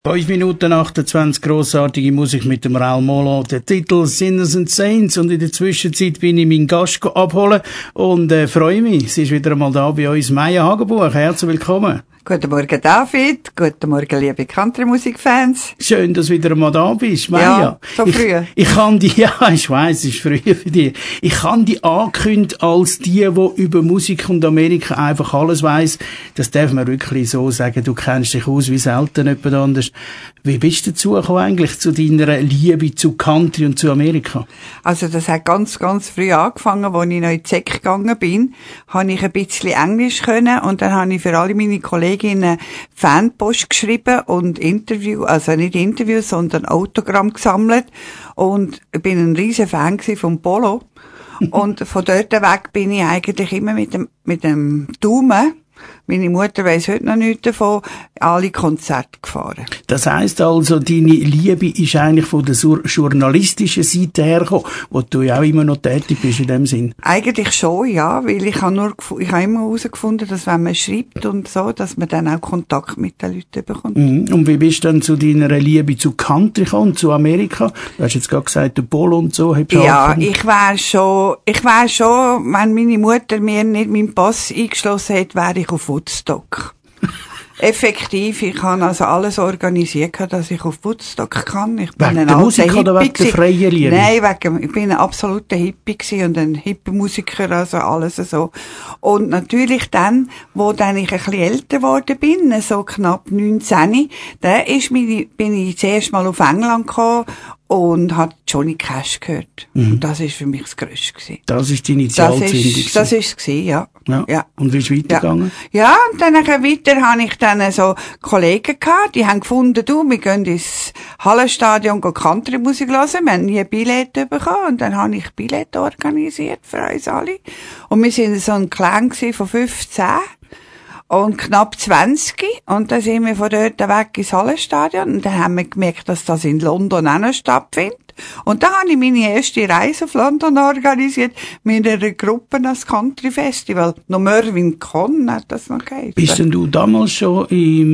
5 Minuten 28, grossartige Musik mit dem Raoul Molan. Der Titel Sinners and Saints. Und in der Zwischenzeit bin ich meinen Gast abholen und freue mich. Sie ist wieder einmal da bei uns, Maja Hagenbuch. Herzlich willkommen. Guten Morgen, David. Guten Morgen, liebe Country-Musik-Fans. Schön, dass du wieder einmal da bist, Maja. Ja, so früh. Ich kann die, ja, ich weiss, es ist früh für dich. Ich kann die angekündigt als die über Musik und Amerika einfach alles weiss. Das darf man wirklich so sagen. Du kennst dich aus wie selten jemand anders. Wie bist du dazu gekommen eigentlich, zu deiner Liebe zu Country und zu Amerika? Also, das hat ganz, ganz früh angefangen, als ich noch in die Sek gegangen bin. Habe ich ein bisschen Englisch können und dann habe ich für alle meine Kolleginnen Fanpost geschrieben und nicht Interviews, sondern Autogramm gesammelt. Und ich bin ein riesen Fan vom Polo. Und von dort weg bin ich eigentlich immer mit dem Daumen, meine Mutter weiss heute noch nichts davon, alle Konzerte gefahren. Das heisst also, deine Liebe ist eigentlich von der journalistischen Seite hergekommen, wo du ja auch immer noch tätig bist in dem Sinn. Eigentlich schon, ja, weil ich habe immer herausgefunden, dass wenn man schreibt und so, dass man dann auch Kontakt mit den Leuten bekommt. Und wie bist du dann zu deiner Liebe zu Country gekommen, zu Amerika? Du hast jetzt gerade gesagt, der Polo und so. Ja, ich wär schon, wenn meine Mutter mir nicht meinen Pass eingeschlossen hätte, wäre ich auf Woodstock. Effektiv, ich habe also alles organisiert, dass ich auf Woodstock kann. Ich bin wegen der Musik oder wegen der freien Liebe? Nein, ich bin ein absoluter Hippie gewesen und ein Hippie-Musiker, also alles so. Und natürlich dann, wo dann ich ein bisschen älter geworden bin, so knapp 19, bin ich zuerst mal auf England gekommen und hat Johnny Cash gehört. Und das ist für mich das Größte gewesen. Das ist die Initialzündung. Das ist es gewesen, ja. Ja. Und wie ist es weitergegangen? Ja, und dann weiter habe ich dann so Kollegen gehabt, die haben gefunden, wir gehen ins Hallenstadion Country-Musik hören. Wir haben nie ein Billett bekommen und dann habe ich Billett organisiert für uns alle. Und wir sind so ein Clan von 15. Und knapp 20. Und dann sind wir von dort weg ins Hallenstadion. Und dann haben wir gemerkt, dass das in London auch noch stattfindet. Und dann habe ich meine erste Reise auf London organisiert mit einer Gruppe als Country Festival. Noch Mervyn Conn hat das noch geheißen. Bist denn du damals schon im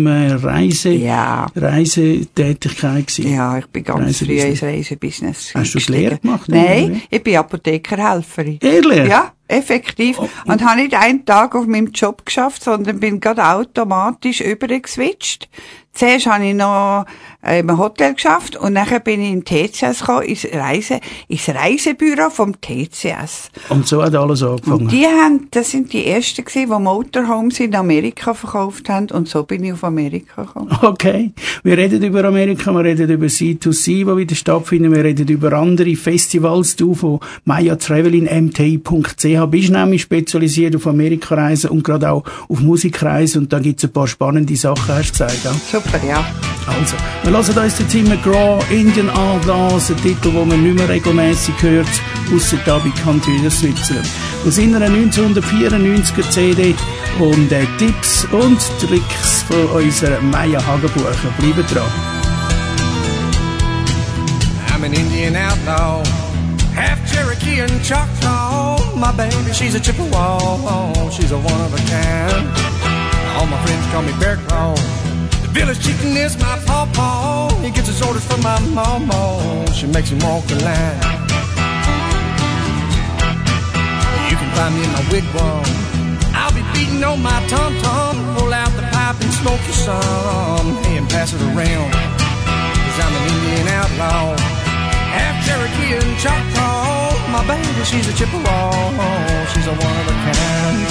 Reisetätigkeit gewesen? Ja, ich bin ganz früh ins Reisebusiness. Hast du die Lehre gemacht? Nein, ich bin Apothekerhelferin. Ehrlich? Ja. Effektiv. Und habe nicht einen Tag auf meinem Job geschafft, sondern bin gerade automatisch übergeswitcht. Zuerst habe ich noch im Hotel geschafft und nachher bin ich in TCS gekommen, ins Reisebüro vom TCS. Und so hat alles angefangen. Und das sind die ersten gewesen, die Motorhomes in Amerika verkauft haben und so bin ich auf Amerika gekommen. Okay. Wir reden über Amerika, wir reden über C2C, die wieder stattfinden, wir reden über andere Festivals, du von mayatraveling.mti.ch bist nämlich spezialisiert auf Amerikareisen und gerade auch auf Musikreisen und da gibt's ein paar spannende Sachen, hast du gesagt, ja? Super, ja. Also, wir hören uns den Tim McGraw, Indian Outlaws, ein Titel, den man nicht mehr regelmässig hört, ausser da bei Country in Switzerland. Aus seiner 1994er CD und Tipps und Tricks von unserer Maja Hagenbuch. Bleiben dran. I'm an Indian outlaw, half Cherokee and Choctaw. My baby, she's a Chippewa, she's a one of a kind. All my friends call me Bear Claw. The village chicken is my pawpaw. He gets his orders from my mama. She makes him walk the line. You can find me in my wigwam. I'll be beating on my tom-tom. Pull out the pipe and smoke you some. Hey, and pass it around. 'Cause I'm an Indian outlaw, half Cherokee and Choctaw. My baby, she's a Chippewa. She's a one of a kind.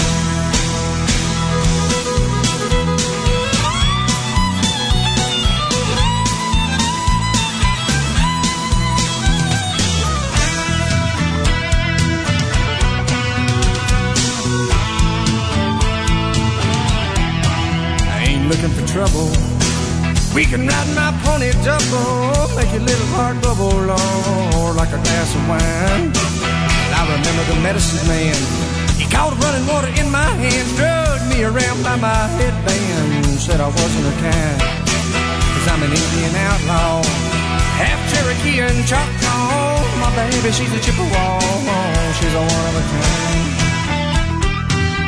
Looking for trouble, we can ride my pony double, make your little heart bubble, Lord, like a glass of wine. I remember the medicine man, he caught running water in my hands, drugged me around by my headband, said I wasn't a kind, 'cause I'm an Indian outlaw, half Cherokee and Choctaw. My baby, she's a Chippewa, she's a one of a kind.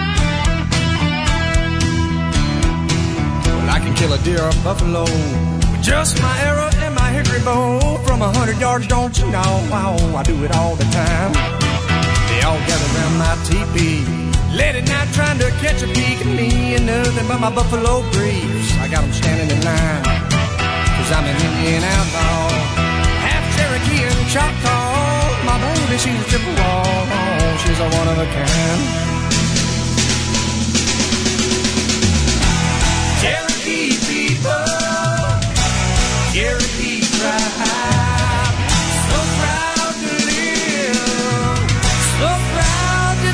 I can kill a deer or a buffalo Just my arrow and my hickory bow. From 100 yards, don't you know? Wow, I do it all the time. They all gather around my teepee, late at night trying to catch a peek at me and nothing but my buffalo briefs. I got them standing in line, 'cause I'm an Indian outlaw, half Cherokee and Choctaw. My baby, she's a Chippewa, she's a one of a kind. Cherokee people, Cherokee tribe, so proud to live, so proud to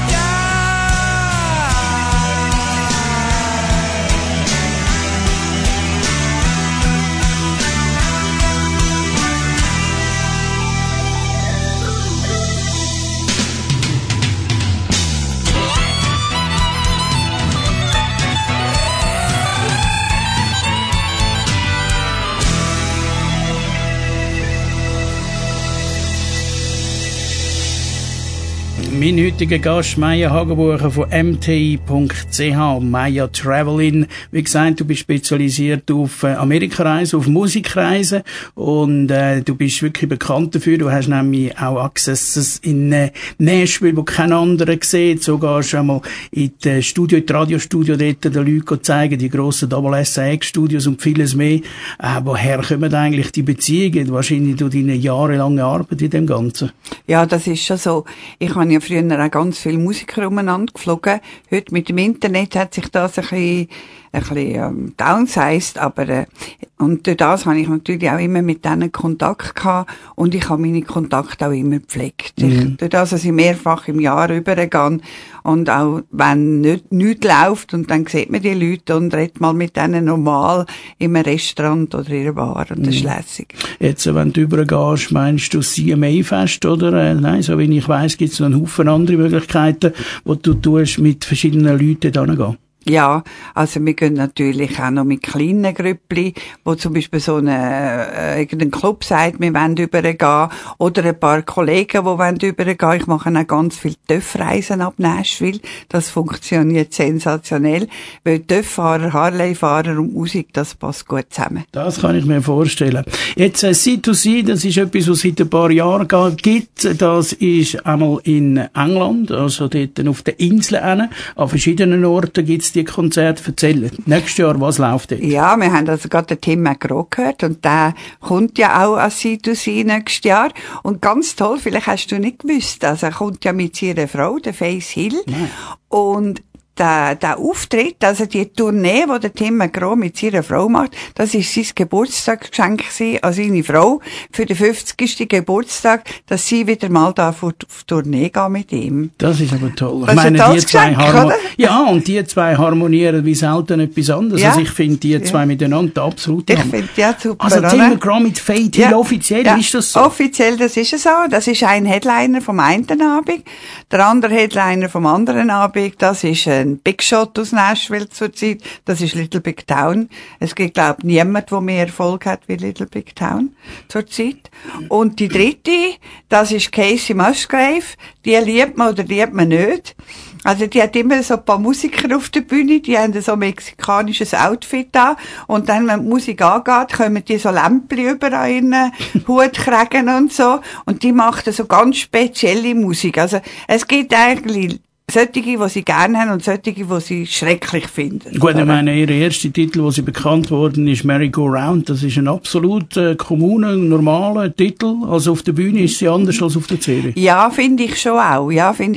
Mein heutiger Gast, Meyer Hagenbucher von mti.ch, Meyer Travelin. Wie gesagt, du bist spezialisiert auf Amerikareisen, auf Musikreisen und du bist wirklich bekannt dafür. Du hast nämlich auch Accesses in Nashville, wo kein anderer sieht. So gehst du einmal in das Studio, in das Radiostudio dort den Leuten zeigen, die grossen SAX-Studios und vieles mehr. Woher kommen eigentlich die Beziehungen? Wahrscheinlich durch deine jahrelange Arbeit in dem Ganzen. Ja, das ist schon so. Ich habe ja früher auch ganz viele Musiker umeinander geflogen. Heute mit dem Internet hat sich das ein bisschen downsized, aber und durch das habe ich natürlich auch immer mit denen Kontakt gehabt und ich habe meine Kontakte auch immer gepflegt. Durch das, dass ich mehrfach im Jahr rübergehe und auch wenn nichts läuft und dann sieht man die Leute und redet mal mit denen normal im Restaurant oder in einer Bar und das ist lässig. Jetzt, wenn du übergehst, meinst du CMA-Fest oder? Nein, so wie ich weiss, gibt es noch einen Haufen andere Möglichkeiten, wo du tust, mit verschiedenen Leuten da hingehen. Ja, also wir gehen natürlich auch noch mit kleinen Grüppli, wo zum Beispiel so irgendein Club sagt, wir wollen übergehen, oder ein paar Kollegen, die wollen übergehen. Ich mache auch ganz viele TÜV-Reisen ab Nashville. Das funktioniert sensationell, weil TÜV-Fahrer, Harley-Fahrer und Musik, das passt gut zusammen. Das kann ich mir vorstellen. Jetzt, C2C, das ist etwas, was es seit ein paar Jahren gibt. Das ist einmal in England, also dort auf den Inseln. An verschiedenen Orten gibt es die Konzerte. Erzählen. Nächstes Jahr, was läuft dort? Ja, wir haben also gerade den Tim McGraw gehört und der kommt ja auch an C2C nächstes Jahr. Und ganz toll, vielleicht hast du nicht gewusst, also er kommt ja mit seiner Frau, der Faith Hill. Nein. Und der Auftritt, also die Tournee, die der Tim McGraw mit seiner Frau macht, das ist sein Geburtstagsgeschenk an seine Frau für den 50. Geburtstag, dass sie wieder mal da auf Tournee gehen mit ihm. Das ist aber toll. Das ich meine, die zwei ja, und die zwei harmonieren wie selten etwas anderes. Ja. Also ich finde die zwei miteinander absolut. Ich finde ja super. Also Tim McGraw mit Faith Hill, offiziell ist das so? Offiziell, das ist es so. Das ist ein Headliner vom einen Abend, der andere Headliner vom anderen Abend, das ist ein Big Shot aus Nashville zurzeit. Das ist Little Big Town. Es gibt, glaube ich, niemand, der mehr Erfolg hat wie Little Big Town zurzeit. Und die dritte, das ist Casey Musgrave. Die liebt man oder liebt man nicht. Also die hat immer so ein paar Musiker auf der Bühne, die haben so ein mexikanisches Outfit an. Und dann, wenn die Musik angeht, kommen die so Lämpchen überall in den Hut kriegen und so. Und die macht so ganz spezielle Musik. Also es gibt eigentlich solche, die sie gerne haben und solche, die sie schrecklich finden. Gut, ich meine, ihr erster Titel, wo sie bekannt worden ist, Merry Go Round, das ist ein absolut kommuner, normaler Titel. Also auf der Bühne ist sie anders als auf der CD. Ja, finde ich schon auch.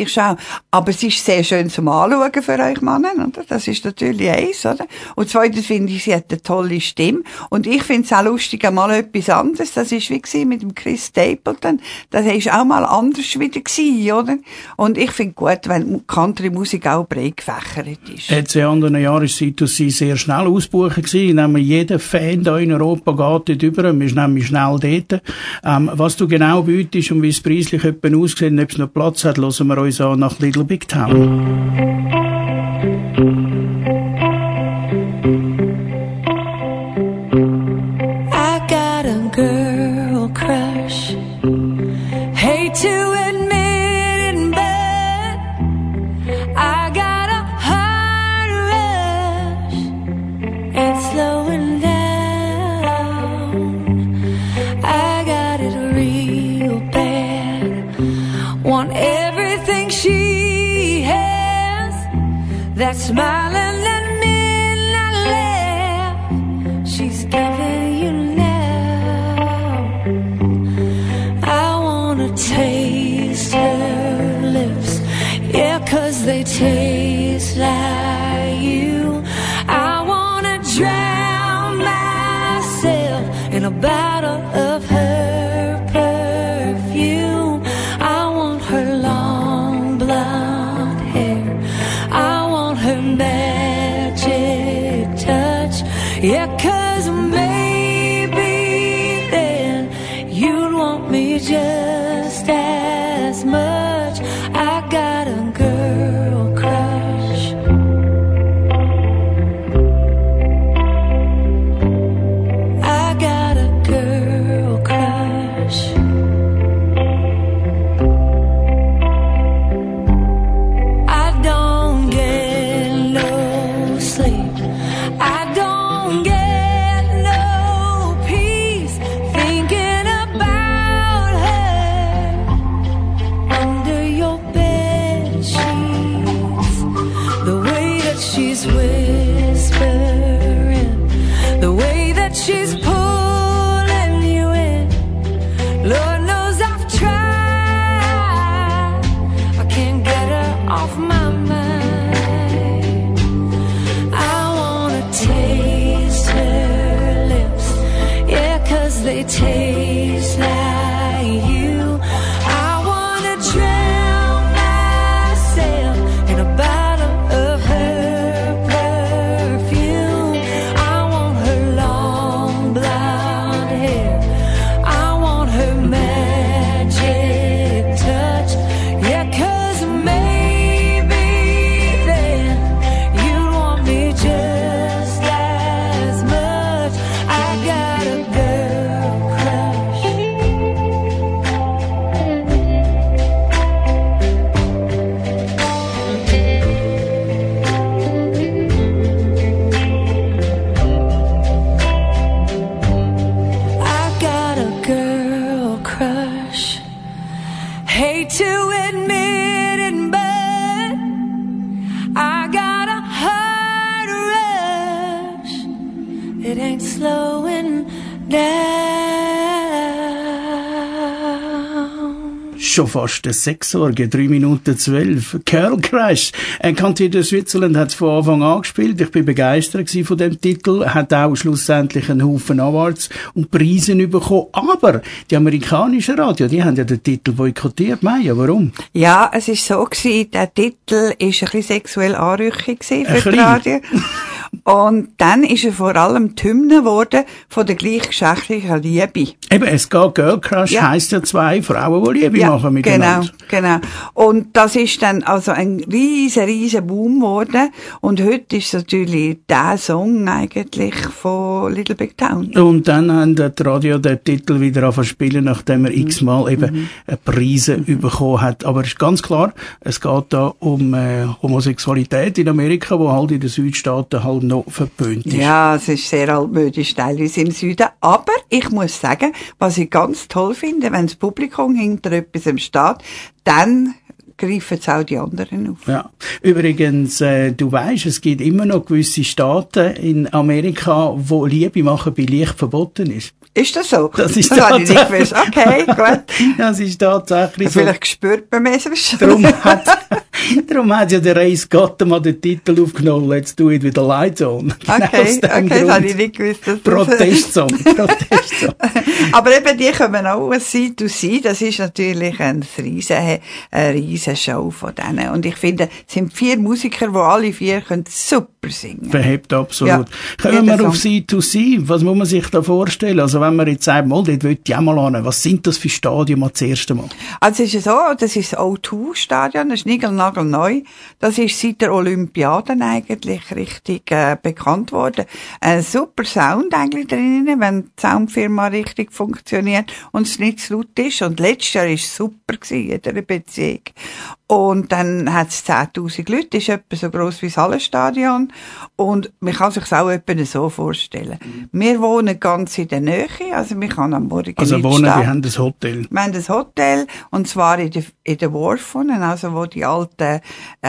Aber es ist sehr schön zum Anschauen für euch Männer, oder? Das ist natürlich eins, oder? Und zweitens finde ich, sie hat eine tolle Stimme. Und ich finde es auch lustig, einmal etwas anderes. Das ist wie gewesen mit dem Chris Stapleton. Das ist auch mal anders wieder gewesen, oder? Und ich finde gut, wenn Country-Musik auch breit gefächert ist. Jetzt in anderen Jahren ist C2C sehr schnell ausgebucht gewesen. Nämlich jeder Fan da in Europa geht dort über. Wir sind nämlich schnell dort. Was du genau bietest und wie es preislich etwa aussieht, ob es noch Platz hat, hören wir uns an nach Little Big Town. I got a girl crush. Hate to admit it, but I got a heart rush. It's slowing down. smiling at me and I laugh. She's giving you now. I wanna taste her lips, yeah, 'cause they taste like you. I wanna drown myself in a bottle of her perfume. I want her long blonde hair, I want her magic touch, yeah, 'cause maybe then you'd want me just as much. I got a girl crush. I got a girl crush. I don't get no sleep, I don't get no peace, thinking about her under your bed sheets. The way that she's whispering, the way that she's pulling you in. Lord knows I've tried, I can't get her off my mind. I wanna taste her lips, yeah, 'cause they taste like you. I wanna drown myself in a bottle of her perfume. I want her long blonde hair, I want her magic touch, yeah, 'cause maybe then you'd want me just as much. I got a girl crush. I got a girl crush. Hate to admit it, but I got a heart rush. It ain't slowing down. Schon fast 6 Uhr, 3 Minuten 12. Girl Crush. Cantido Switzerland hat es von Anfang an gespielt. Ich bin begeistert von dem Titel. Hat auch schlussendlich einen Haufen Awards und Preise bekommen. Aber die amerikanischen Radio, die haben ja den Titel boykottiert. Maja, warum? Ja, es ist so gewesen, der Titel ist ein bisschen sexuell anrüchig gewesen für die bisschen? Radio. Und dann ist er vor allem die Hymne geworden von der gleichgeschlechtlichen Liebe. Eben, es geht Girl Crush, Ja. heisst ja 2 Frauen, die Liebe machen miteinander. Genau. Und das ist dann also ein riesen Boom geworden. Und heute ist natürlich der Song eigentlich von Little Big Town. Und dann haben die Radio den Titel wieder angefangen zu spielen, nachdem er x-mal eben Preise bekommen hat. Aber es ist ganz klar, es geht da um Homosexualität in Amerika, wo halt in den Südstaaten halt noch verpönt ist. Ja, es ist sehr altmodisch teilweise im Süden. Aber ich muss sagen, was ich ganz toll finde, wenn das Publikum hinter etwas steht, dann greifen es auch die anderen auf. Ja. Übrigens, du weisst, es gibt immer noch gewisse Staaten in Amerika, wo Liebe machen bei Licht verboten ist. Ist das so? Das ist habe ich nicht tatsächlich- gewusst. Okay, gut. Das ist tatsächlich so. Vielleicht gespürt beim Essen. Darum hat ja der Ray Scott mal den Titel aufgenommen, Let's Do It with the Lights On. Okay, Genau aus dem das Grund. habe ich nicht gewusst. dass das- Protestsong. Aber eben, die kommen auch ein C2C. Das ist natürlich eine riesen Show von denen. Und ich finde, es sind 4 Musiker, die alle 4 können super singen. Verhebt absolut. Ja, Kommen jeder wir auf Song. C2C. Was muss man sich da vorstellen? Also wenn man jetzt sagt, mal, dort will ich auch mal hin. Was sind das für Stadien mal das erste Mal? Also es ist so, das ist das O2-Stadion, das ist niegelnagelneu. Das ist seit der Olympiade eigentlich richtig bekannt worden. Ein super Sound eigentlich drinnen, wenn die Soundfirma richtig funktioniert und es nicht zu laut ist. Und letztes Jahr war es super gewesen, in der Beziehung. Und dann hat es 10.000 Leute, ist etwa so gross wie das Hallenstadion. Und man kann sich auch etwa so vorstellen. Wir wohnen ganz in der Nähe, also wir kann am Morgen Also nicht wohnen, stehen. wir haben ein Hotel. Wir haben ein Hotel, und zwar in der Wharf, also wo die alten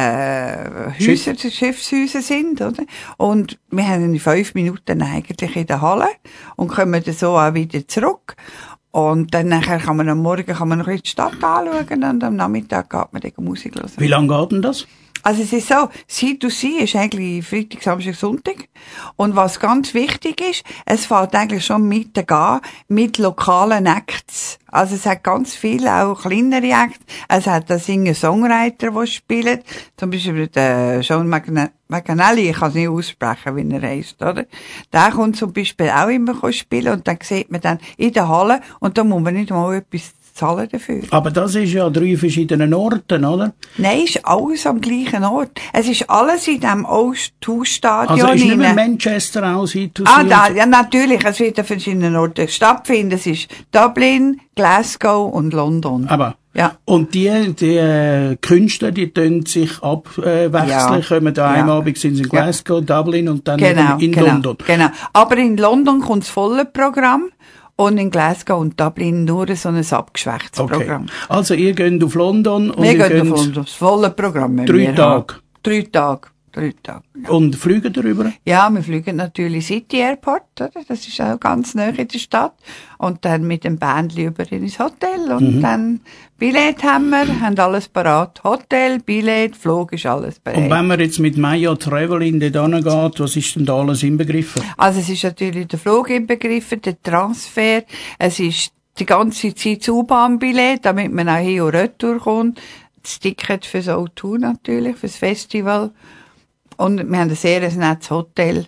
Häuser, die Schiffshäuser sind, oder? Und wir haben in 5 Minuten eigentlich in der Halle und kommen dann so auch wieder zurück. Und dann nachher kann man am Morgen noch ein bisschen die Stadt anschauen und am Nachmittag geht man dann Musik hören. Wie lange geht denn das? Also es ist so, C2C ist eigentlich Freitag, Samstag, Sonntag. Und was ganz wichtig ist, es fällt eigentlich schon an mit lokalen Acts. Also es hat ganz viele, auch kleinere Acts. Es hat da Singer-Songwriter, die spielen. Zum Beispiel der Sean McAnally, ich kann es nicht aussprechen, wie er heisst, oder? Der kommt zum Beispiel auch immer spielen und dann sieht man dann in der Halle und da muss man nicht mal etwas zahlen dafür. Aber das ist ja 3 verschiedenen Orten, oder? Nein, ist alles am gleichen Ort. Es ist alles in diesem Osthausstadion. Also ist nicht mehr Manchester auch ja, natürlich. Es wird an verschiedenen Orten stattfinden. Es ist Dublin, Glasgow und London. Aber, ja. Und die Künstler, die tun sich abwechseln, Ja. kommen da Ja. einem Abend sind sie in Glasgow, Dublin und dann in Genau. London. Genau. Aber in London kommt das volle Programm. Und in Glasgow und Dublin nur so ein abgeschwächtes Okay. Programm. Also ihr geht auf London und Wir ihr gehen geht auf London. Das volle Programm. 3 Tage. 3 Tage. 3 Tage. Und fliegen darüber? Ja, wir fliegen natürlich City Airport, oder? Das ist auch ganz nahe in der Stadt. Und dann mit dem Bändli über ins Hotel. Und dann Billett haben wir, haben alles parat. Hotel, Billett, Flug ist alles bereit. Und wenn man jetzt mit Maya Traveling dort hingeht, was ist denn da alles inbegriffen? Also es ist natürlich der Flug inbegriffen, der Transfer, es ist die ganze Zeit das U-Bahn-Billett, damit man auch hin und retour kommt. Das Ticket fürs O2 natürlich, fürs Festival. Und wir haben ein sehr nettes Hotel,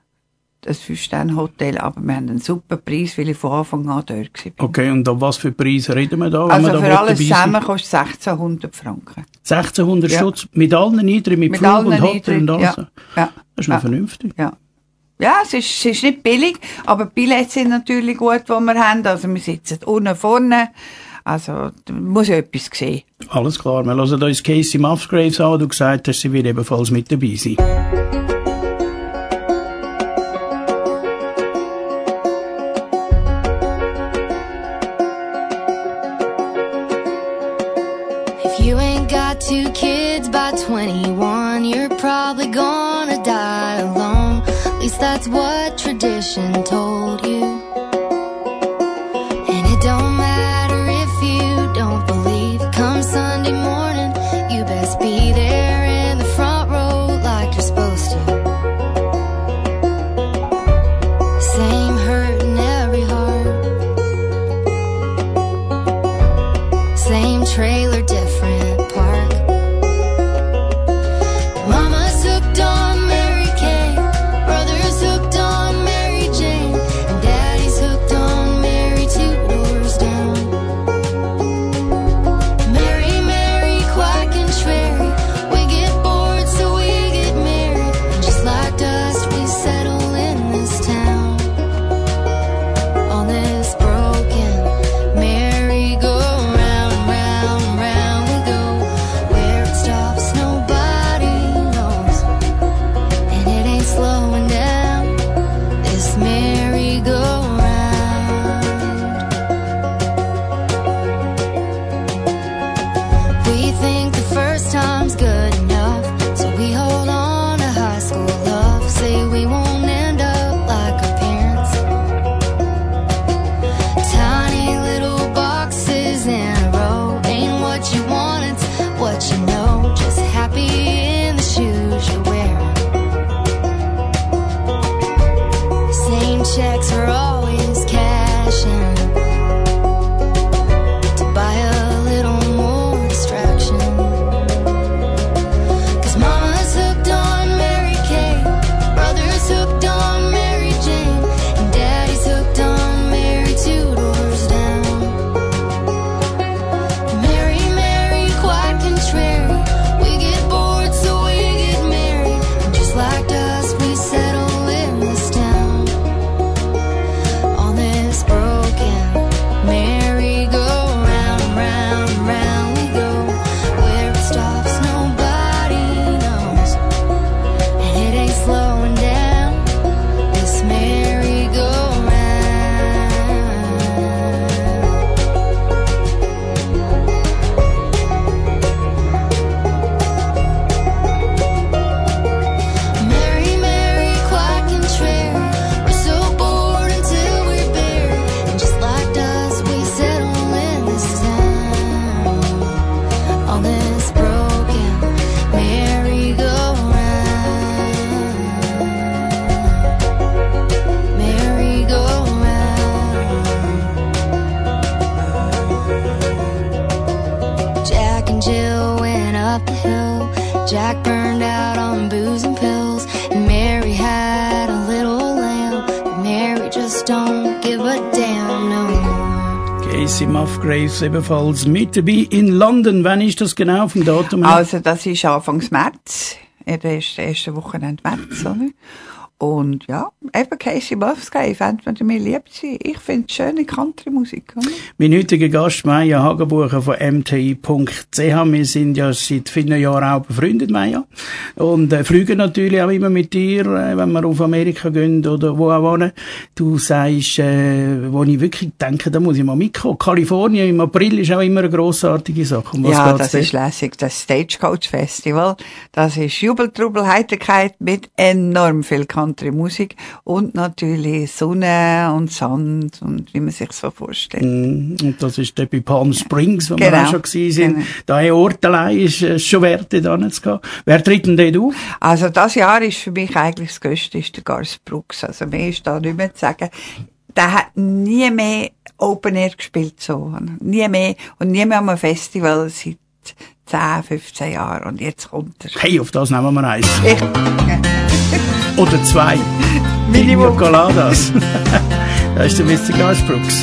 das 5-Sterne-Hotel, aber wir haben einen super Preis, weil ich von Anfang an dort war. Okay, und um was für Preise reden wir da? wenn Also wir da für alles dabei sind? zusammen kostet 1600 Franken. 1600 Ja. Stutz, mit allen Niedrigen, mit Flug und Hotel und alles? ja. Ja. Das ist noch vernünftig. Ja. Ja, es ist nicht billig, aber die Billets sind natürlich gut, die wir haben. Also wir sitzen unten vorne. Also, da muss ja etwas sehen. Alles klar, wir hören uns Casey Musgraves an, du gesagt hast, sie wird ebenfalls mit dabei sein. If you ain't got 2 kids by 21, you're probably gonna die alone. At least that's what tradition told you. And it don't matter if you don't believe. Come Sunday morning, you best be there in the front row like you're supposed to. Same hurt in every heart. Same trailer, different park. Mama's hooked on Mary Kay, brother's hooked on Mary Jane. Jack burned out on booze and pills, and Mary had a little lamb, but Mary just don't give a damn no more. Casey Musgraves ebenfalls mit dabei in London. Wann ist das genau vom Datum her? Also das ist Anfang März, das erste Wochenende März, oder? Und ja, eben Casey Musgraves, entweder mir liebt sie. Ich finde schöne Country-Musik. Oder? Mein heutiger Gast, Maja Hagenbucher von mti.ch. Wir sind ja seit vielen Jahren auch befreundet, Maja. Und fliegen natürlich auch immer mit dir, wenn wir auf Amerika gehen oder wo auch wohnen. Du sagst, wo ich wirklich denke, da muss ich mal mitkommen. Kalifornien im April ist auch immer eine grossartige Sache. Um was ja, geht's das denn? ist lässig. Das Stagecoach Festival, das ist Jubel, Trubel, Heiterkeit mit enorm viel Country-Musik und natürlich Sonne und Sand und wie man sich so vorstellt. Und das ist dort bei Palm Springs, wo Genau. wir auch schon gewesen sind. Genau. Da ein Ort allein ist es schon wert, dort hinzugehen. Wer tritt denn dort auf? Also das Jahr ist für mich eigentlich das Größte, ist der Garth Brooks. Also mehr ist da nicht mehr zu sagen. Der hat nie mehr Open Air gespielt, so. Nie mehr. Und nie mehr am Festival seit 10, 15 Jahren. Und jetzt kommt er. Hey, auf das nehmen wir eins. Ich, Oder zwei. Minimum. Pina Coladas. Da ist der Mr. Garth Brooks.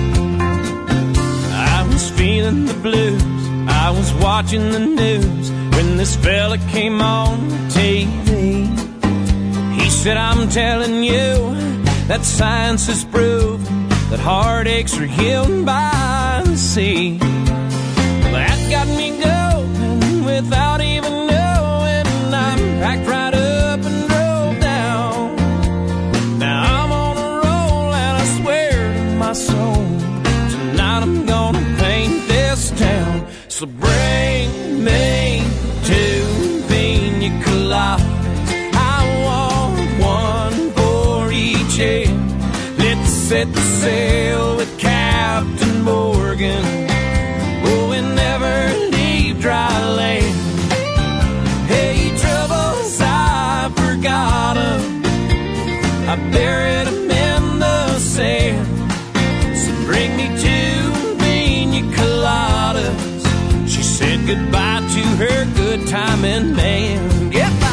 I was feeling the blues. I was watching the news when this fella came on TV. He said, I'm telling you that science has proved that heartaches are healed by the sea. That got me going without even knowing. I packed right up and drove down. Now I'm on a roll and I swear to my soul, tonight I'm gonna paint this town. So bring me two pina coladas. I want one for each head. Let's set the sail with Captain Morgan. Oh, we never leave dry land. Hey, troubles, I forgot 'em. I buried 'em in the sand. So bring me two pina coladas. She said goodbye to her good timing man. Goodbye.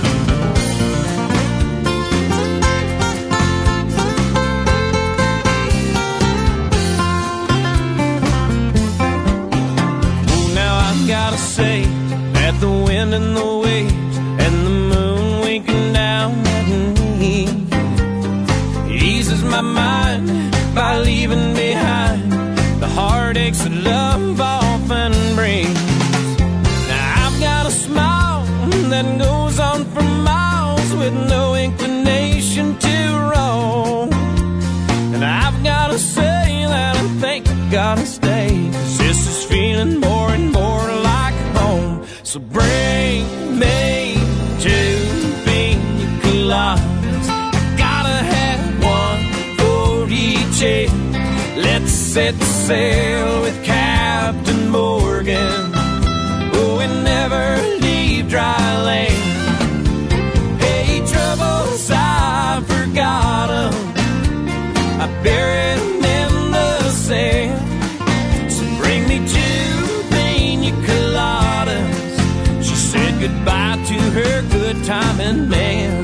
Gotta say that the wind and the waves and the moon winking down at me eases my mind by leaving behind the heartaches that love often brings. Now I've got a smile that goes on for miles with no inclination to roam, and I've gotta say that I think I gotta stay, 'cause this is feeling more and more like home. So bring me two pina coladas. I gotta have one for each head. Let's set sail with Captain Morgan. Oh, we never leave dry land. Hey, troubles, I forgot 'em. I buried 'em in the sand. So bring me two pina coladas. She said goodbye to her good timing man.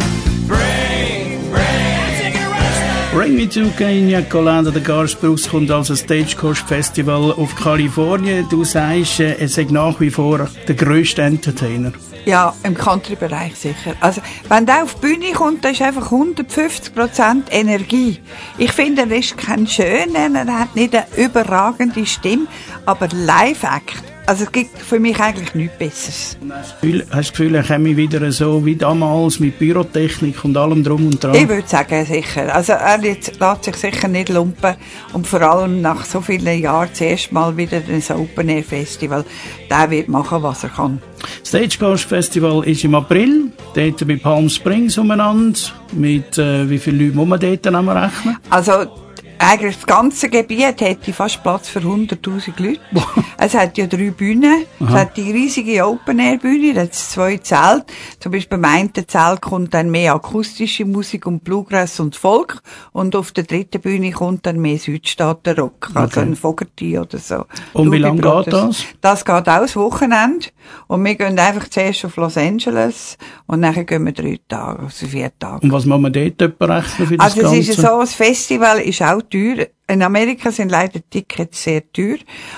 Bring Me to Pina Colada, der Garth Brooks kommt also Stagecoach Festival auf Kalifornien. Du sagst, er sei nach wie vor der grösste Entertainer. ja, im Country-Bereich sicher. Also, wenn der auf die Bühne kommt, da ist einfach 150% Energie. Ich finde, er ist kein Schöner, er hat nicht eine überragende Stimme, aber Live-Act. Also es gibt für mich eigentlich nichts Besseres. Hast du das Gefühl, er käme wieder so wie damals mit Pyrotechnik und allem drum und dran? Ich würde sagen, sicher. Also er lässt sich sicher nicht lumpen. Und vor allem nach so vielen Jahren zuerst mal wieder ein Open-Air-Festival. Der wird machen, was er kann. Stagecoach Festival ist im April, dort bei Palm Springs umeinander. Mit wie vielen Leuten muss man dort rechnen? Also eigentlich das ganze Gebiet hätte fast Platz für 100.000 Leute. Es hat ja 3 Bühnen. Es hat die riesige Open-Air-Bühne, da hat es 2 Zelte. Zum Beispiel beim einen Zelt kommt dann mehr akustische Musik und Bluegrass und Folk. Und auf der 3. Bühne kommt dann mehr Südstaaten-Rock, also ein Fogerty oder so. Und wie lange geht das? Das geht auch das Wochenende. Und wir gehen einfach zuerst auf Los Angeles und dann gehen wir 3 Tage, also 4 Tage. Und was muss man dort rechnen für das Ganze? Also es ist so, das Festival ist auch teuer. In Amerika sind leider Tickets sehr teuer.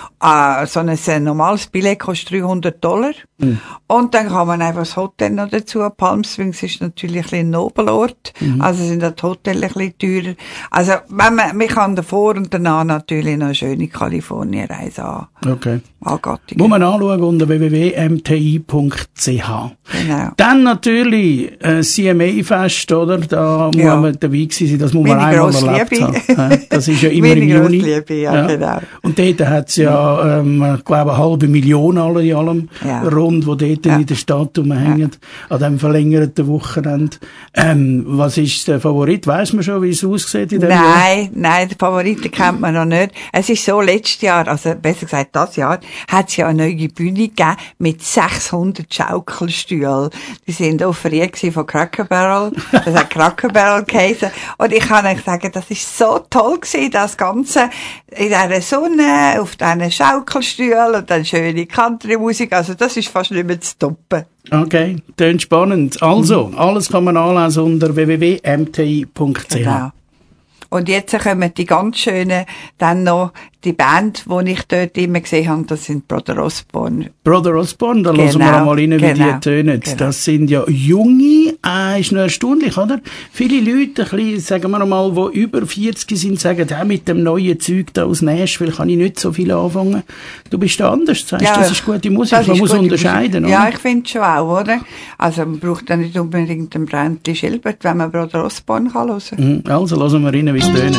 So ein normales Billett kostet $300. Und dann kann man einfach das Hotel noch dazu. Palm Springs ist natürlich ein bisschen ein Nobelort. Also sind auch die Hotels ein bisschen teurer. Also, man kann davor und danach natürlich noch eine schöne Kalifornien-Reise an. Okay. Angattigen. Muss man anschauen unter www.mti.ch. Genau. Dann natürlich, CMA-Fest, oder? Da muss man dabei sein, das muss man einmal erlebt haben. Das ist ja immer im Juni. Liebe, ja, genau. Und dort hat's ja, ich glaube, 500.000 alle in allem rund, die dort in der Stadt rumhängen, an diesem verlängerten Wochenende. Was ist der Favorit? Weiss man schon, wie es aussieht in diesem Jahr? Nein, den Favoriten kennt man noch nicht. Es ist so, letztes Jahr, also besser gesagt das Jahr, hat es ja eine neue Bühne gegeben mit 600 Schaukelstühlen. Die sind offeriert von Cracker Barrel. Das hat Cracker Barrel geheißen. Und ich kann euch sagen, das ist so toll gewesen, das Ganze in dieser Sonne, auf diesen Schaukelstühlen und dann schöne Country-Musik. Also das ist fast nicht mehr zu toppen. Okay, klingt spannend. Also, alles kann man anlesen unter www.mti.ch. Genau. Und jetzt kommen die ganz schönen, dann noch die Band, die ich dort immer gesehen habe, das sind Brother Osborne. Brother Osborne, da hören wir einmal rein, wie die tönen. Genau. Das sind ja junge, ist noch erstaunlich, oder? Viele Leute, ein bisschen, sagen wir mal, die über 40 sind, sagen, mit dem neuen Zeug da aus Nashville kann ich nicht so viel anfangen. Du bist da anders, sagst, das ist gute Musik, man muss unterscheiden, oder? Ja, ich finde schon auch, oder? Also man braucht dann nicht unbedingt einen Brandy Gilbert, wenn man Brother Osborne kann hören. Also hören wir rein, wie es tönt.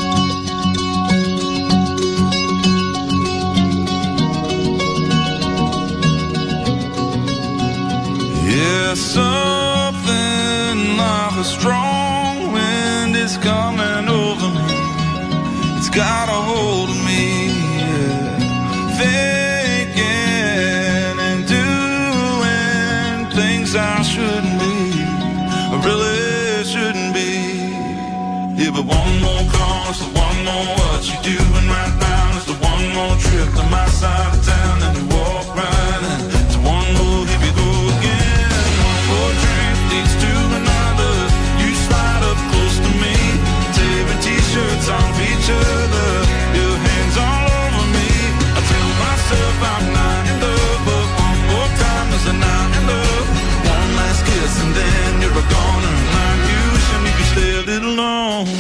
Yeah, something like a strong wind is coming over me. It's got a hold of me, yeah. Thinking and doing things I shouldn't be, I really shouldn't be. Yeah, but one more call is the one more what you doing right now is the one more trip to my side of town and you walk right in. It's one more, here we go again. One more drink leads to another. You slide up close to me, tearing t-shirts off each other. Your hands all over me. I tell myself I'm not in love, but one more time is a not in love. One last kiss and then you're a goner. Like you wishing you could stay a little longer.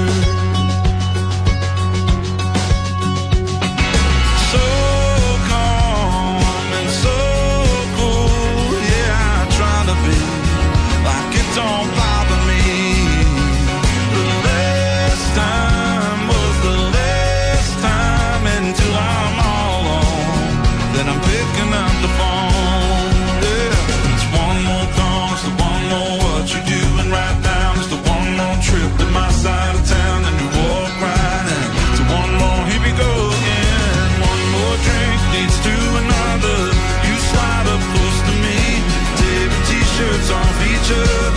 Don't bother me. The last time was the last time until I'm all alone. Then I'm picking up the phone. Yeah, it's one more call, it's the one more what you doing right now. It's the one more trip to my side of town and you walk right in. It's one more, here we go again. One more drink leads to another. You slide up close to me, tearing t-shirts off each other.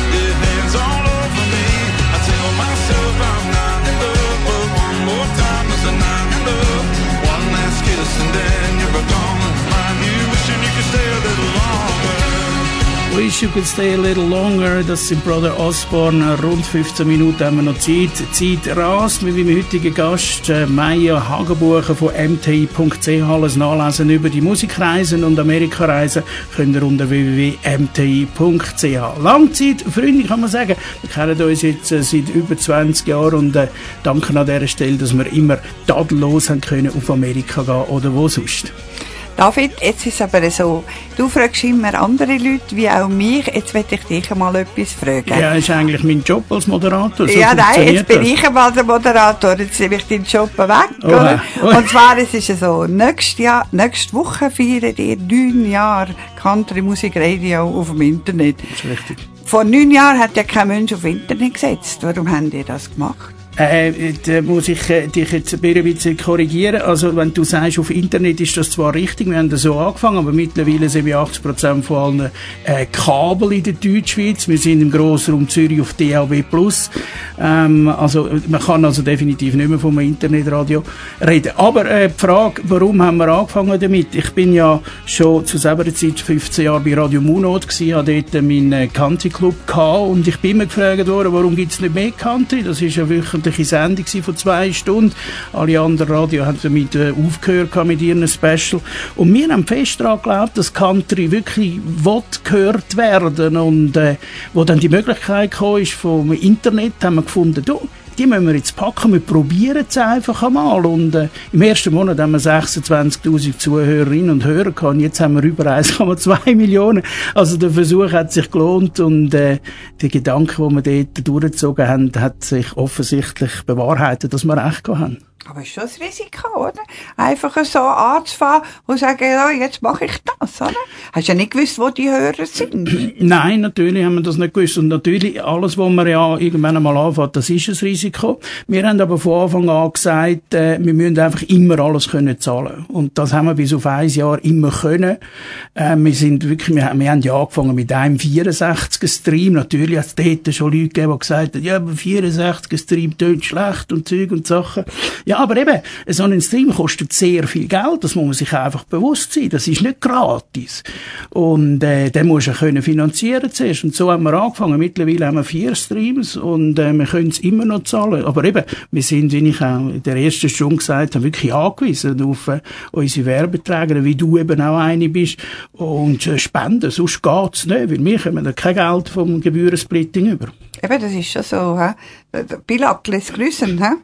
Wish You Could Stay a Little Longer, das sind Brother Osborne, rund 15 Minuten haben wir noch Zeit. Zeit rast mit meinem heutigen Gast, Maya Hagenbuchen von mti.ch. Alles nachlesen über die Musikreisen und Amerikareisen könnt ihr unter www.mti.ch. Langzeitfreunde kann man sagen, wir kennen uns jetzt seit über 20 Jahren und danke an dieser Stelle, dass wir immer tadellos haben können auf Amerika gehen oder wo sonst. David, jetzt ist es aber so, du fragst immer andere Leute, wie auch mich, jetzt will ich dich mal etwas fragen. Ja, das ist eigentlich mein Job als Moderator. So ja, nein, jetzt bin ich einmal der Moderator, jetzt nehme ich deinen Job weg, oder? Und zwar, es ist so, nächste Woche feiern ihr 9 Jahre Country Music Radio auf dem Internet. Das ist richtig. Vor 9 Jahren hat ja kein Mensch auf Internet gesetzt. Warum haben die das gemacht? Da muss ich dich jetzt ein bisschen korrigieren. Also, wenn du sagst, auf Internet ist das zwar richtig, wir haben das so angefangen, aber mittlerweile sind wir 80% von allen Kabel in der Deutschschweiz. Wir sind im Grossraum Zürich auf DAB+. Also, man kann also definitiv nicht mehr vom Internetradio reden. Aber die Frage, warum haben wir angefangen damit? Ich bin ja schon zu selber Zeit 15 Jahre bei Radio Munot gewesen, hatte dort meinen Country-Club gehabt und ich bin immer gefragt worden, warum gibt's nicht mehr Country? Das ist ja wöchentliche Sendung von 2 Stunden. Alle anderen Radio haben damit aufgehört mit ihren Special. Und wir haben fest daran geglaubt, dass Country wirklich gehört werden. Und wo dann die Möglichkeit kam, ist vom Internet, haben wir gefunden, die müssen wir jetzt packen, wir probieren es einfach einmal. Und im ersten Monat haben wir 26'000 Zuhörerinnen und Hörer gehabt. Und jetzt haben wir über 1,2 Millionen. Also der Versuch hat sich gelohnt und der Gedanke, den wir dort durchgezogen haben, hat sich offensichtlich bewahrheitet, dass wir recht gehabt haben. Aber ist schon ein Risiko, oder? Einfach so anzufahren und sagen, ja, jetzt mache ich das, oder? Hast du ja nicht gewusst, wo die Hörer sind? Nein, natürlich haben wir das nicht gewusst. Und natürlich, alles, was man ja irgendwann einmal anfängt, das ist ein Risiko. Wir haben aber von Anfang an gesagt, wir müssen einfach immer alles können zahlen. Und das haben wir bis auf 1 Jahr immer können. Wir sind wirklich, wir haben ja angefangen mit einem 64er-Stream. Natürlich hat es dort schon Leute gegeben, die gesagt haben, ja, aber 64er-Stream tönt schlecht und Zeug und Sachen. Ja, aber eben, so ein Stream kostet sehr viel Geld, das muss man sich einfach bewusst sein, das ist nicht gratis. Und den musst du können finanzieren zuerst. Und so haben wir angefangen, mittlerweile haben wir 4 Streams und wir können es immer noch zahlen. Aber eben, wir sind, wie ich auch in der ersten Stunde gesagt habe, wirklich angewiesen auf unsere Werbeträger, wie du eben auch eine bist, und spenden, sonst geht's nicht, weil wir kommen da kein Geld vom Gebührensplitting über. Eben, das ist schon so, hä? Bilag lässt grüßen, hä?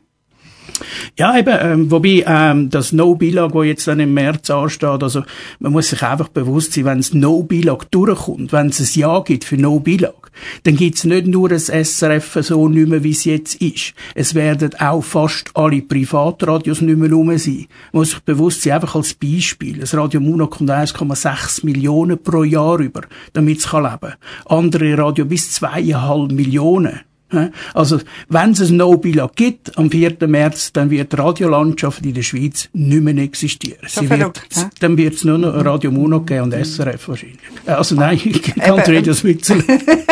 Ja, eben, wobei das No-Bilag, das jetzt dann im März ansteht, also man muss sich einfach bewusst sein, wenn das No-Bilag durchkommt, wenn es ein Ja gibt für No-Bilag, dann gibt's nicht nur ein SRF so nicht mehr, wie es jetzt ist. Es werden auch fast alle Privatradios nicht mehr rum sein. Man muss sich bewusst sein, einfach als Beispiel. Das Radio Munot kommt 1,6 Millionen pro Jahr über, damit es leben kann. Andere Radio bis 2,5 Millionen. Also, wenn es ein No-Bilag gibt, am 4. März, dann wird die Radiolandschaft in der Schweiz nicht mehr existieren. Dann wird es nur noch Radio Munot geben und SRF wahrscheinlich. Also nein, Country Radio Switzerland.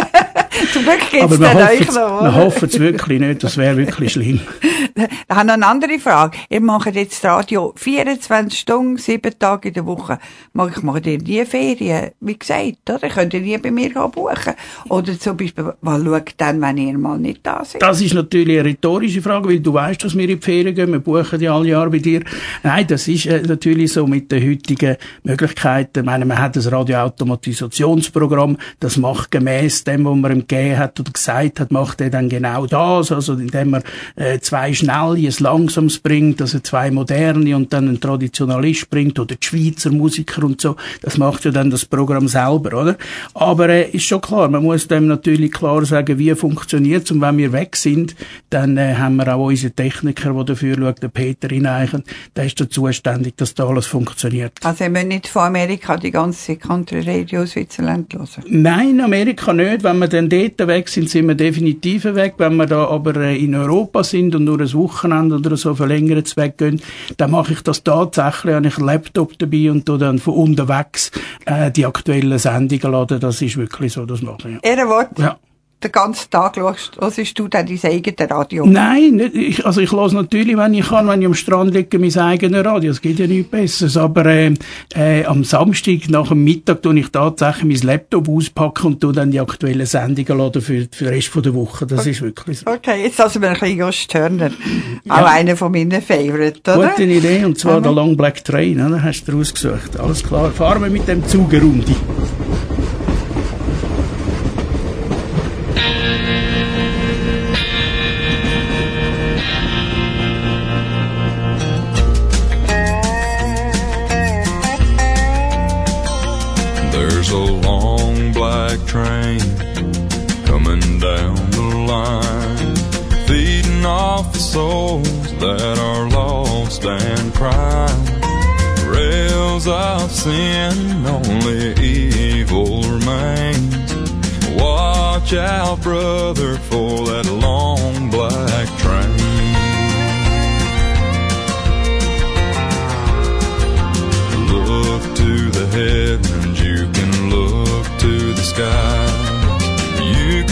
Zum Glück gibt's den euch noch. Wir hoffen es wirklich nicht, das wäre wirklich schlimm. Ich habe noch eine andere Frage. Ihr macht jetzt Radio 24 Stunden, 7 Tage in der Woche. Macht ihr nie Ferien? Wie gesagt, oder? Könnt ihr nie bei mir buchen? Oder zum Beispiel, was schaut dann, wenn ihr mal nicht da seid? Das ist natürlich eine rhetorische Frage, weil du weißt, dass wir in die Ferien gehen. Wir buchen ja alle Jahre bei dir. Nein, das ist natürlich so mit den heutigen Möglichkeiten. Ich meine, man hat das Radioautomatisationsprogramm, das macht gemäss dem, was man ihm gegeben hat oder gesagt hat, macht er dann genau das. Also, indem er 2 schnelle, ein langsames bringt, also 2 moderne und dann einen Traditionalist bringt oder die Schweizer Musiker und so. Das macht ja dann das Programm selber, oder? Aber ist schon klar, man muss dem natürlich klar sagen, wie funktioniert's, und wenn wir weg sind, dann haben wir auch unsere Techniker, die dafür schauen, der Peter Ineichen, der ist da zuständig, dass da alles funktioniert. Also, ihr müsst nicht von Amerika die ganze Country Radio Switzerland hören? Nein, Amerika nicht. Wenn wir dann dort weg sind, sind wir definitiv weg. Wenn wir da aber in Europa sind und nur ein Wochenende oder so verlängert weggehen, dann mache ich das tatsächlich, habe ich einen Laptop dabei und tu dann von unterwegs die aktuellen Sendungen laden. Das ist wirklich so, das mache ich. Ja. Ehrenwort? Ja. Den ganzen Tag hörst du dann dein eigenes Radio? Nein, nicht. Ich höre natürlich, wenn ich kann, wenn ich am Strand liege, mein eigenes Radio. Es gibt ja nichts Besseres. Aber am Samstag nach dem Mittag tue ich tatsächlich mein Laptop auspacken und tue dann die aktuellen Sendungen laden für den Rest der Woche. Das ist wirklich so. Okay, jetzt lassen wir ein bisschen Jost Turner. Ja. Auch einer von meinen Favorites, oder? Gute Idee, und zwar der Long Black Train, oder? Hast du rausgesucht. Alles klar. Fahren wir mit dem Zug eine Runde. Train coming down the line, feeding off the souls that are lost and crying. Rails of sin, only evil remains. Watch out, brother, for that long black train.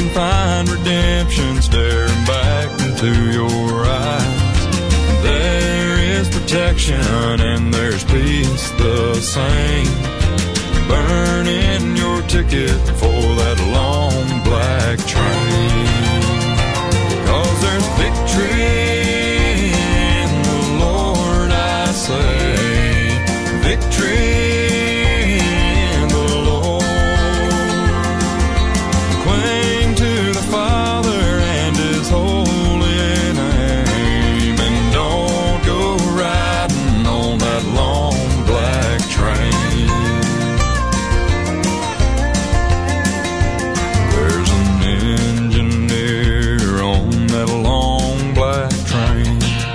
find redemption staring back into your eyes. There is protection and there's peace the same. Burning your ticket for that long black train. 'Cause there's victory in the Lord, I say. Victory in the Lord. Cling to the Father and His holy name, and don't go riding on that long black train. There's an engineer on that long black train,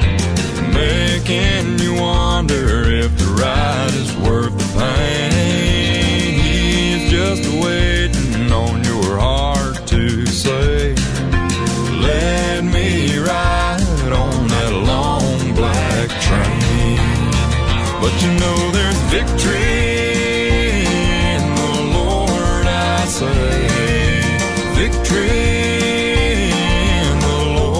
making you wonder if the ride is worth the pain. He's just waiting on your heart to say, let me ride on that long black train. But you know there's victory in the Lord, I say. Victory in the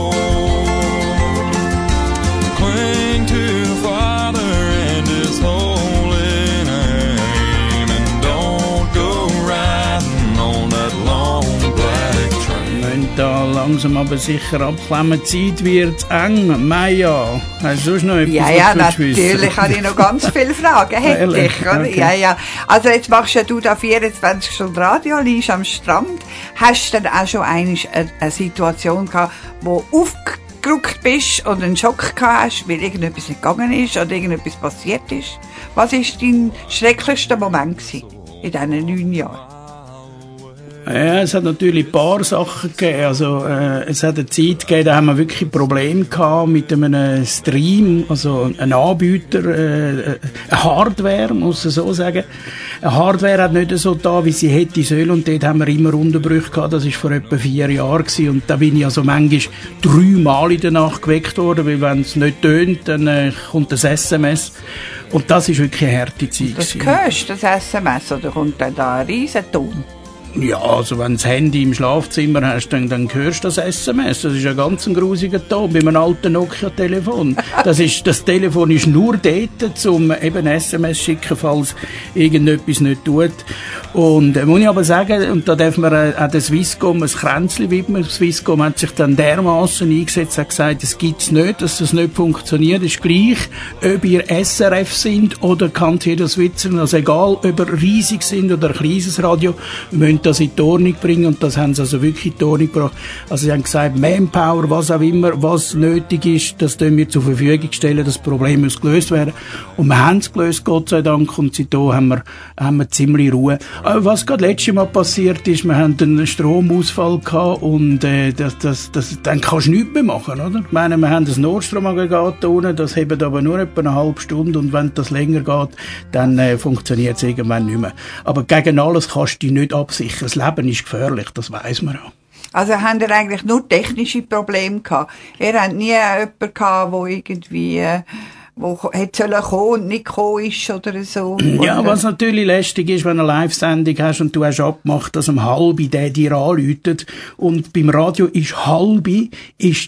Lord. Cling to the Father and His holy name, and don't go riding on that long black train. Wenn da langsam aber sicher abklemmen, die Zeit wird eng. Maja, hast du sonst noch etwas? Ja, was du wissen? natürlich habe ich noch ganz viele Fragen, hätte Ehrlich? ich. Oder? Okay. Ja. Also jetzt machst ja du da 24 Stunden Radio, liegst am Strand. Hast du dann auch schon eine Situation gehabt, wo aufgerückt bist und einen Schock gehabt hast, weil irgendetwas nicht gegangen ist oder irgendetwas passiert ist? Was war dein schrecklichster Moment gewesen in diesen 9 Jahren? Ja, es hat natürlich ein paar Sachen gegeben. Also, es hat eine Zeit gegeben, da haben wir wirklich Probleme gehabt mit einem Stream, also ein Anbieter, eine Hardware, muss ich so sagen. Eine Hardware hat nicht so da, wie sie hätte sollen, und dort haben wir immer Unterbrüche gehabt. Das war vor etwa 4 Jahren gewesen. Und da bin ich also manchmal 3 Mal in der Nacht geweckt worden, weil wenn es nicht tönt, dann kommt ein SMS. Und das ist wirklich eine harte Zeit Das gewesen. hörst du, das SMS, oder kommt dann da ein Riesenton? Ja, also wenn du das Handy im Schlafzimmer hast, dann hörst du das SMS. Das ist ein ganz grusiger Ton bei einem alten Nokia-Telefon. Das Telefon ist nur dort, um eben SMS zu schicken, falls irgendetwas nicht tut. Und muss ich aber sagen, und da darf man auch der Swisscom ein Kränzchen widmen. Swisscom hat sich dann dermassen eingesetzt, hat gesagt, es gibt's nicht, dass das nicht funktioniert. Es ist gleich, ob ihr SRF sind oder Cantier Switzerland, also egal, ob ihr riesig sind oder ein kleines Radio, wir müssen das in die Ordnung bringen, und das haben sie also wirklich in die Ordnung gebracht. Also sie haben gesagt, Manpower, was auch immer, was nötig ist, das können wir zur Verfügung stellen, das Problem muss gelöst werden. Und wir haben es gelöst, Gott sei Dank, und seitdem haben wir ziemlich Ruhe. Aber was gerade letztes Mal passiert ist, wir haben einen Stromausfall gehabt, und dann kannst du nichts mehr machen, oder? Ich meine, wir haben das Notstromaggregat da unten, das hebt aber nur etwa eine halbe Stunde, und wenn das länger geht, dann funktioniert es irgendwann nicht mehr. Aber gegen alles kannst du dich nicht absichern. Das Leben ist gefährlich, das weiss man auch. Also habt ihr eigentlich nur technische Probleme gehabt? Ihr habt nie jemanden gehabt, der irgendwie wo hätte sollen kommen und nicht gekommen ist oder so? Ja, was natürlich lästig ist, wenn du eine Live-Sendung hast und du hast abgemacht, dass um 12:30 der dir anläutet, und beim Radio ist 12:30, ist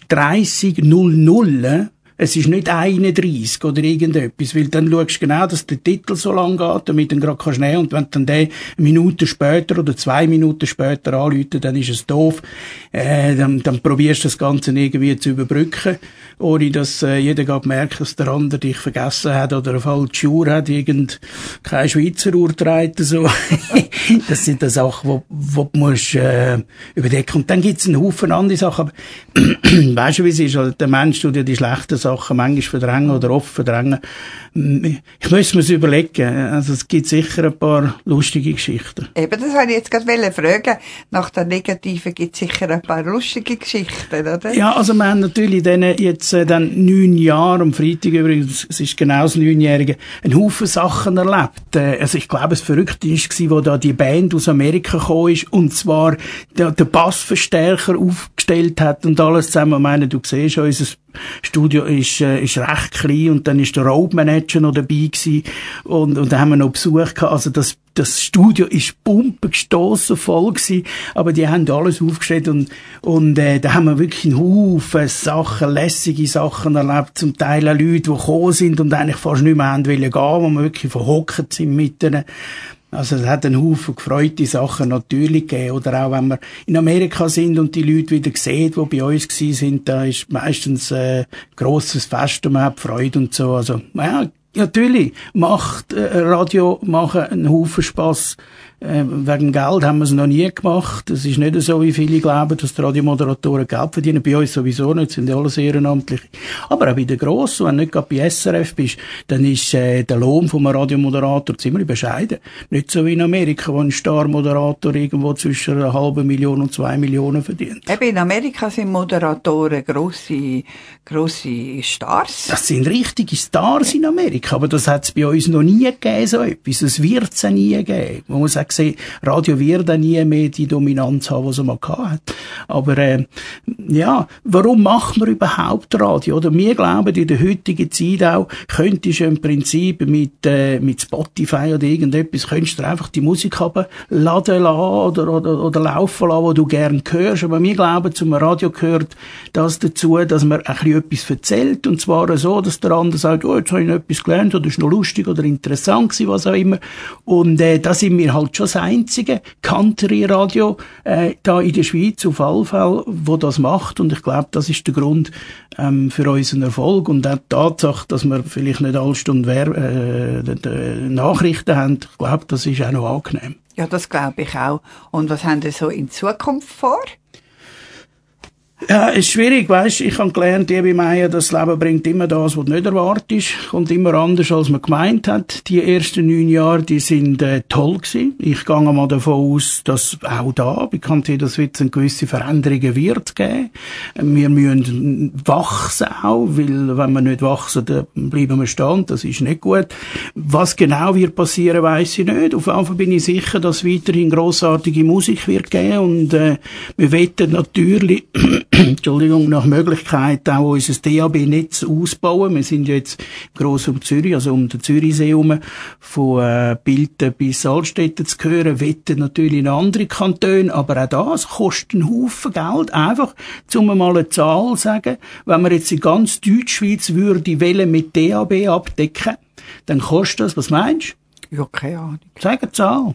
30:00. Es ist nicht 31 oder irgendetwas, weil dann schaust du genau, dass der Titel so lang geht, damit du ihn gerade nehmen kannst. Und wenn dann der 1 Minute später oder 2 Minuten später anläutet, dann ist es doof. Dann probierst du das Ganze irgendwie zu überbrücken, ohne dass jeder gerade merkt, dass der andere dich vergessen hat oder eine falsche Uhr hat, kein Schweizer Uhr trägt, so. Das sind die Sachen, die du musst überdecken. Und dann gibt's einen Haufen andere Sachen. Aber weißt du, wie es ist? Also der Mensch tut ja die schlechten Sachen manchmal verdrängen oder oft verdrängen. Ich müsste mir's überlegen. Also es gibt sicher ein paar lustige Geschichten. Eben, das wollte ich jetzt gerade fragen. Nach der Negativen gibt es sicher ein paar lustige Geschichten, oder? Ja, also wir haben natürlich jetzt dann 9 Jahre, am Freitag übrigens, es ist genau das 9-Jährige, einen Haufen Sachen erlebt. Also ich glaube, das Verrückte war, wo da die Band aus Amerika gekommen ist, und zwar der Bassverstärker aufgestellt hat und alles zusammen. Ich meine, du siehst, unser Studio ist recht klein, und dann ist der Roadmanager noch dabei gewesen, und da haben wir noch Besuch gehabt. Also das Studio ist pumpengestossen voll gewesen, aber die haben alles aufgestellt und da haben wir wirklich einen Haufen Sachen, lässige Sachen erlebt, zum Teil auch Leute, die gekommen sind und eigentlich fast nicht mehr wollen gehen, wo wir wirklich verhockt sind mit denen. Also es hat einen Haufen gefreute Sachen natürlich gegeben. Oder auch wenn wir in Amerika sind und die Leute wieder sehen, die bei uns gewesen sind, da ist meistens grosses Fest und man hat Freude und so. Also ja, natürlich macht Radio machen einen Haufen Spass. Wegen Geld haben wir es noch nie gemacht. Es ist nicht so, wie viele glauben, dass die Radiomoderatoren Geld verdienen. Bei uns sowieso nicht, sind ja alle ehrenamtlich. Aber auch bei den Grossen, wenn du nicht gerade bei SRF bist, dann ist der Lohn vom Radiomoderator ziemlich bescheiden. Nicht so wie in Amerika, wo ein Star-Moderator irgendwo zwischen 500.000 und 2 Millionen verdient. Eben in Amerika sind Moderatoren grosse Stars. Das sind richtige Stars in Amerika, aber das hat es bei uns noch nie gegeben, so etwas. Es wird es nie geben. Man muss auch sehen, Radio wird auch nie mehr die Dominanz haben, die es mal hat. Aber ja, warum macht man überhaupt Radio? Oder wir glauben, in der heutigen Zeit auch, könntest du im Prinzip mit Spotify oder irgendetwas, könntest du einfach die Musik laden lassen oder laufen lassen, die du gerne hörst. Aber wir glauben, zum Radio gehört das dazu, dass man ein bisschen etwas erzählt. Und zwar so, dass der andere sagt, oh, jetzt habe ich noch etwas gelernt, oder ist noch lustig oder interessant gewesen, was auch immer. Und da sind wir halt schon das einzige Country-Radio da in der Schweiz auf alle Fälle, wo das macht. Und ich glaube, das ist der Grund für unseren Erfolg. Und auch die Tatsache, dass wir vielleicht nicht alle Stunden Nachrichten haben, ich glaube, das ist auch noch angenehm. Ja, das glaube ich auch. Und was haben Sie so in Zukunft vor? Ja, ist schwierig, weisst, ich habe gelernt, Ebi Meier, das Leben bringt immer das, was du nicht erwartest, kommt immer anders, als man gemeint hat. Die ersten 9 Jahre, die sind toll gewesen. Ich gehe mal davon aus, dass auch da bekannt sein, dass es eine gewisse Veränderungen wird geben. Wir müssen wachsen auch, weil wenn wir nicht wachsen, dann bleiben wir stehen, das ist nicht gut. Was genau wird passieren, weiss ich nicht. Auf jeden Fall bin ich sicher, dass weiterhin grossartige Musik wird geben und wir wetten natürlich Entschuldigung, nach Möglichkeit auch unser DAB-Netz ausbauen. Wir sind jetzt gross um Zürich, also um den Zürichsee herum, von Bilten bis Altstätten zu hören, wetten natürlich in andere Kantone, aber auch das kostet einen Haufen Geld. Einfach, um mal eine Zahl zu sagen, wenn man jetzt in ganz Deutschschweiz würde Wellen mit DAB abdecken, dann kostet das, was meinst du? Ja, keine Ahnung. Sag eine Zahl.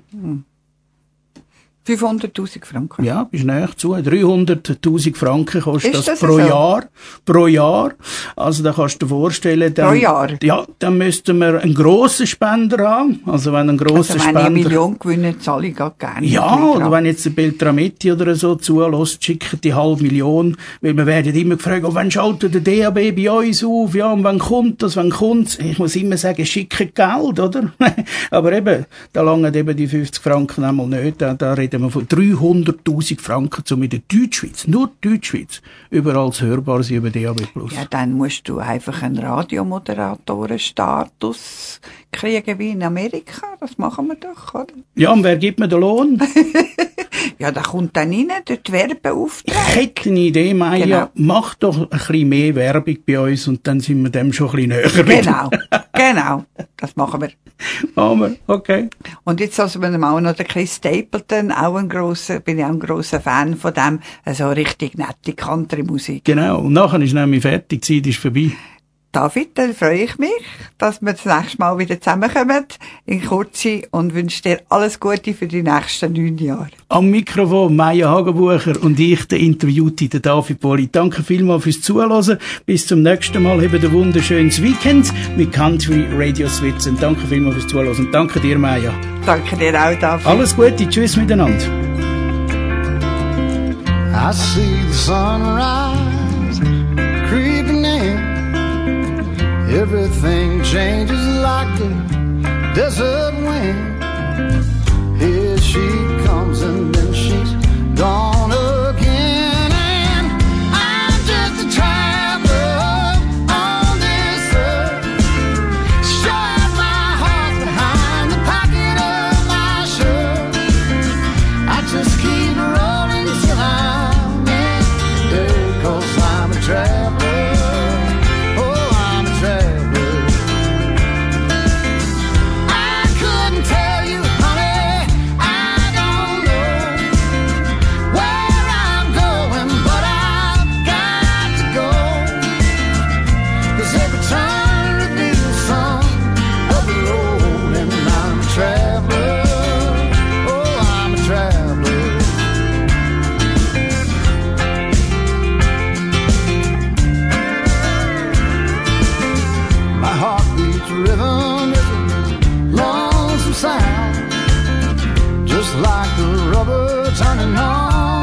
500.000 Franken. Ja, bist näher zu. 300.000 Franken kostet das pro so? Jahr. Pro Jahr. Also, da kannst du dir vorstellen, dann, pro Jahr? Ja, dann müssten wir einen grossen Spender haben. Also, wenn ein grosser Spender. Wenn ich 1 Million gewinne, zahle ich gar gerne. Ja, oder wenn jetzt der Beltrametti oder so zulässt, schickt die 500.000, weil wir werden immer gefragt, oh, wann schaltet der DAB bei uns auf? Ja, und wann kommt das? Wann kommt's? Ich muss immer sagen, schicke Geld, oder? Aber eben, da langen eben die 50 Franken einmal nicht. Da reden wir von 300.000 Franken, um in der Deutschschweiz, nur Deutschschweiz, überall hörbar sein über DAB+. Ja, dann musst du einfach einen Radiomoderatorenstatus kriegen wie in Amerika. Das machen wir doch, oder? Ja, und wer gibt mir den Lohn? Ja, da kommt dann rein, dort Werbeauftrag. Ich hätte eine Idee, Maja, Genau. mach doch ein bisschen mehr Werbung bei uns und dann sind wir dem schon ein bisschen näher. Genau, das machen wir. Machen wir, okay. Und jetzt also wir auch noch den Chris Stapleton, bin ich auch ein grosser Fan von dem, so richtig nette Country-Musik. Genau, und nachher ist nämlich fertig, die Zeit ist vorbei. David, dann freue ich mich, dass wir das nächste Mal wieder zusammenkommen in Kurzi und wünsche dir alles Gute für die nächsten 9 Jahre. Am Mikrofon Maja Hagenbucher und ich, der Interviewte, der David Poli. Danke vielmals fürs Zuhören. Bis zum nächsten Mal. Habt ein wunderschönes Weekend mit Country Radio Switzerland. Danke vielmals fürs Zuhören und danke dir, Maja. Danke dir auch, David. Alles Gute, tschüss miteinander. I see the sunrise creeping in. Everything changes like a desert wind. Here she comes and then she's gone again. And I'm just a traveler on this earth. Showing my heart behind the pocket of my shirt. I just keep rolling till I'm in dirt, 'cause I'm a traveler. I couldn't tell you, honey, its rhythm is a lonesome sound, just like the rubber turning on.